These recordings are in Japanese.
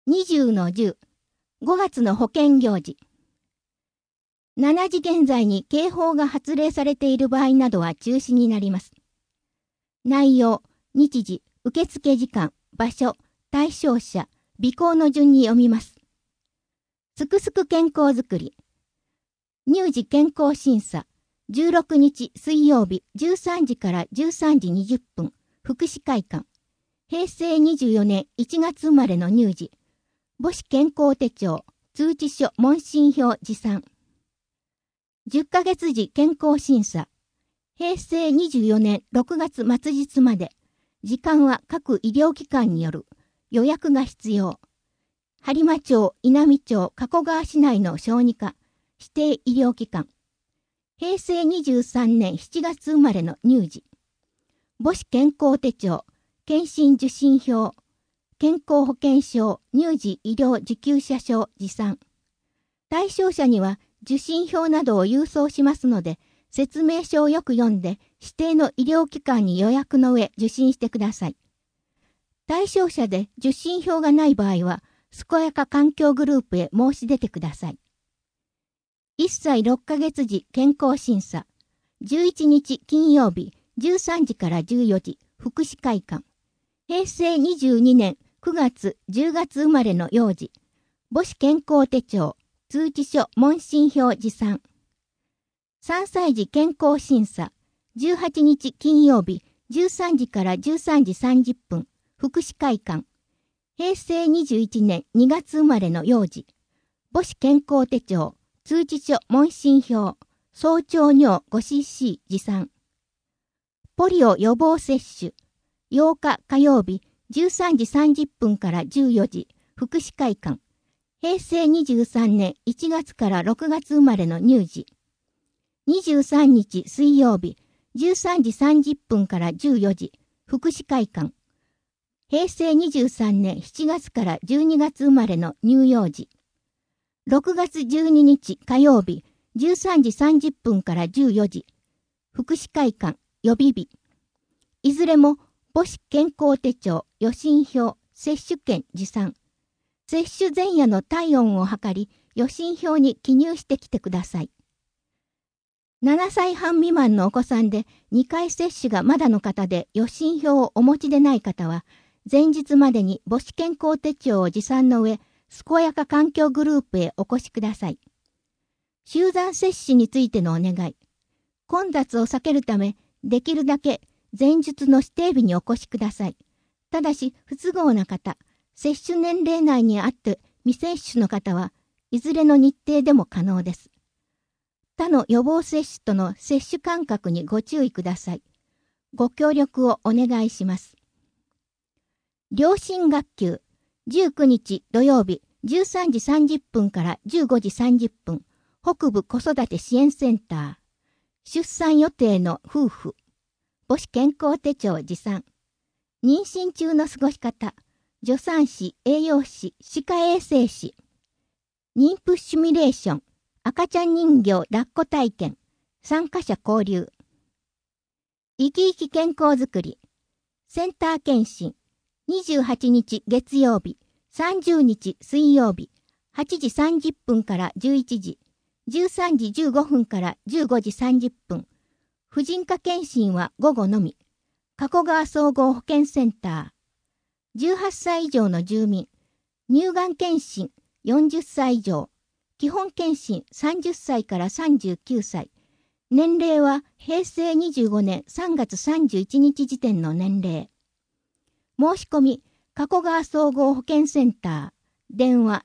20-10、5月の保険行事。7時現在に警報が発令されている場合などは中止になります。内容、日時、受付時間、場所、対象者、備考の順に読みます。すくすく健康づくり。乳児健康審査。16日水曜日13時から13時20分、福祉会館。平成24年1月生まれの乳児。母子健康手帳、通知書問診票持参。10ヶ月時健康審査。平成24年6月末日まで。時間は各医療機関による。予約が必要。播磨町、稲美町、加古川市内の小児科、指定医療機関。平成23年7月生まれの乳児。母子健康手帳、検診受診票、健康保険証、乳児医療受給者証持参。対象者には受診票などを郵送しますので、説明書をよく読んで指定の医療機関に予約の上受診してください。対象者で受診票がない場合は、健やか環境グループへ申し出てください。1歳6ヶ月時健康審査。11日金曜日13時から14時、福祉会館。平成22年9月10月生まれの幼児。母子健康手帳、通知書問診票持参。3歳児健康審査。18日金曜日13時から13時30分、福祉会館。平成21年2月生まれの幼児。母子健康手帳、通知書問診票、早朝尿 5cc 持参。ポリオ予防接種。8日火曜日13時30分から14時、福祉会館。平成23年1月から6月生まれの乳児。23日水曜日13時30分から14時、福祉会館。平成23年7月から12月生まれの乳幼児。6月12日火曜日13時30分から14時、福祉会館予備日。いずれも母子健康手帳、予診票、接種券持参。接種前夜の体温を測り、予診票に記入してきてください。7歳半未満のお子さんで2回接種がまだの方で予診票をお持ちでない方は、前日までに母子健康手帳を持参の上、健やか環境グループへお越しください。集団接種についてのお願い。混雑を避けるため、できるだけ前日の指定日にお越しください。ただし、不都合な方、接種年齢内にあって未接種の方はいずれの日程でも可能です。他の予防接種との接種間隔にご注意ください。ご協力をお願いします。良心学級、19日土曜日13時30分から15時30分、北部子育て支援センター。出産予定の夫婦。母子健康手帳持参。妊娠中の過ごし方。助産師、栄養士、歯科衛生士。妊婦シミュレーション。赤ちゃん人形抱っこ体験。参加者交流。生き生き健康づくり。センター検診。28日月曜日。30日水曜日。8時30分から11時。13時15分から15時30分。婦人科検診は午後のみ。加古川総合保健センター。18歳以上の住民。乳がん検診40歳以上。基本検診30歳から39歳。年齢は平成25年3月31日時点の年齢。申し込み、加古川総合保健センター。電話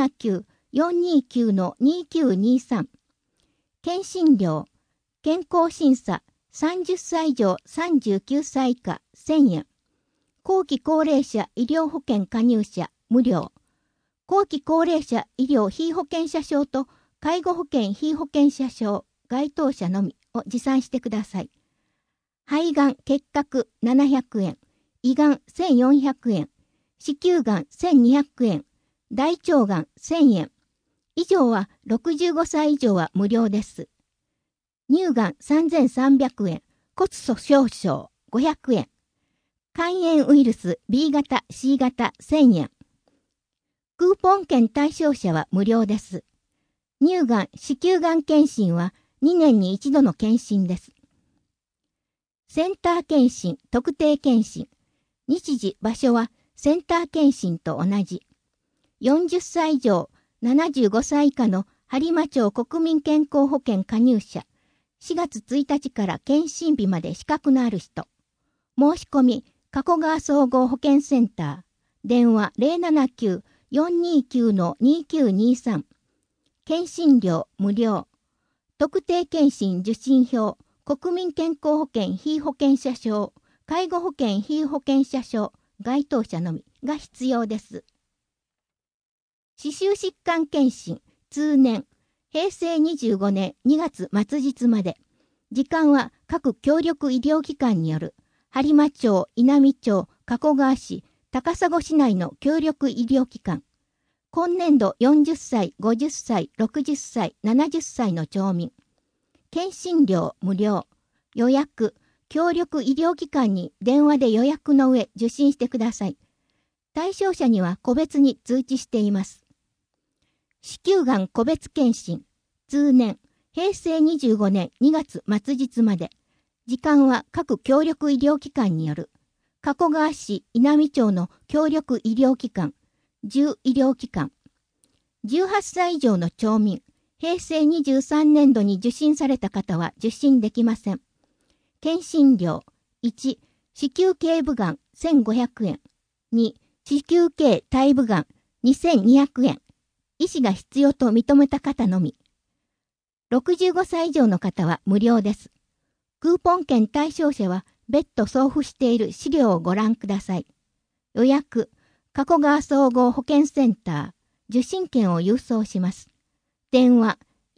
079-429-2923。検診料。健康審査30歳以上39歳以下1000円。後期高齢者医療保険加入者無料。後期高齢者医療被保険者証と介護保険被保険者証該当者のみを持参してください。肺がん結核700円。胃がん1400円。子宮がん1200円。大腸がん1000円。以上は65歳以上は無料です。乳がん3300円。骨粗鬆症500円。肝炎ウイルス B 型 C 型1000円。 ポン券対象者は無料です。乳がん、子宮がん検診は2年に1度の検診です。センター検診、特定検診。日時、場所はセンター検診と同じ。40歳以上、75歳以下の播磨町国民健康保険加入者。4月1日から検診日まで資格のある人。申し込み、加古川総合保健センター。電話079-429-2923。検診料無料。特定検診受診票、国民健康保険被保険者証、介護保険被保険者証、該当者のみが必要です。歯周疾患検診、通年、平成25年2月末日まで。時間は各協力医療機関による、播磨町、稲美町、加古川市、高砂市内の協力医療機関。今年度40歳、50歳、60歳、70歳の町民。検診料無料。予約、協力医療機関に電話で予約の上受診してください。対象者には個別に通知しています。子宮がん個別検診、通年、平成25年2月末日まで。時間は各協力医療機関による、加古川市稲美町の協力医療機関、10医療機関。18歳以上の町民、平成23年度に受診された方は受診できません。検診料、1、子宮頸部がん1500円。2、子宮頸体部がん2200円。医師が必要と認めた方のみ。65歳以上の方は無料です。クーポン券対象者は別途送付している資料をご覧ください。予約、加古川総合保健センター、受診券を郵送します。電話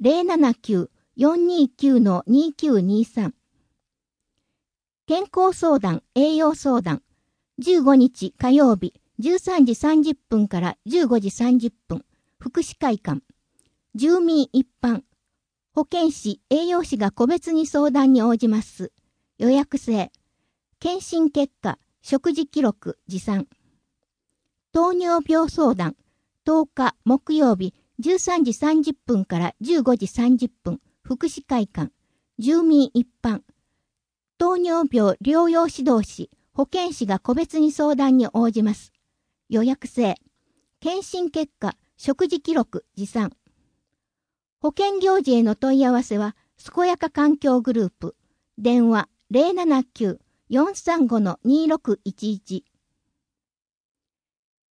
079-429-2923。健康相談、栄養相談。15日火曜日13時30分から15時30分。福祉会館。住民一般。保健師、栄養士が個別に相談に応じます。予約制。検診結果、食事記録、持参。糖尿病相談。10日木曜日13時30分から15時30分。福祉会館。住民一般。糖尿病療養指導士、保健師が個別に相談に応じます。予約制。検診結果、食事記録、持参。保険業時への問い合わせは、健やか環境グループ。電話079-435-2611。